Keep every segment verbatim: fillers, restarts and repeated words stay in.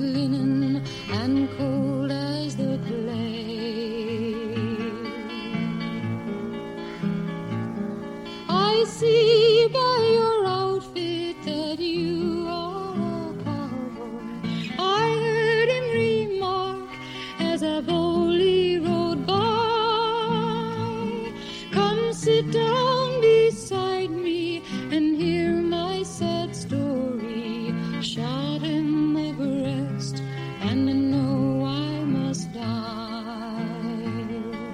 linen and cold as the clay. I see by your outfit that you are a cowboy. I heard him remark as I boldly rode by. Come sit down beside me and hear my sad story. Shot in the breast and I know I must die.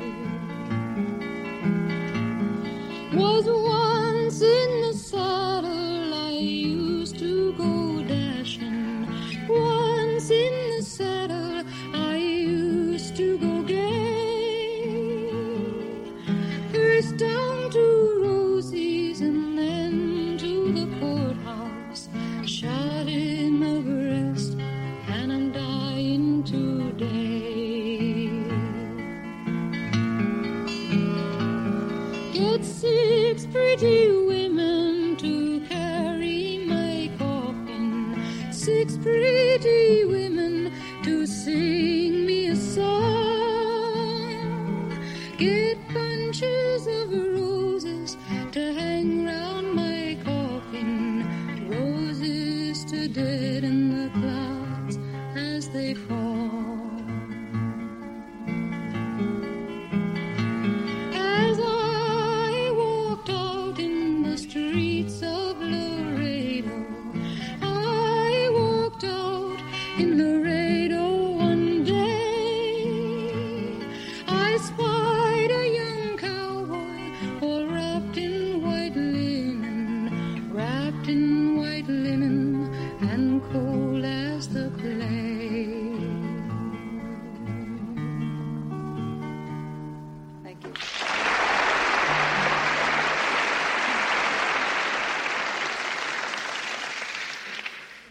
Was once in the saddle, I used to go dashing. Once in the saddle, I used to go gay. First down to Rosie's and then to the courthouse. Shot in the breast and I'm dying today. Get six pretty women to carry my coffin. Six pretty women to sing me a song. Get bunches of roses to hang round my coffin. Roses to dead in the clouds as they fall.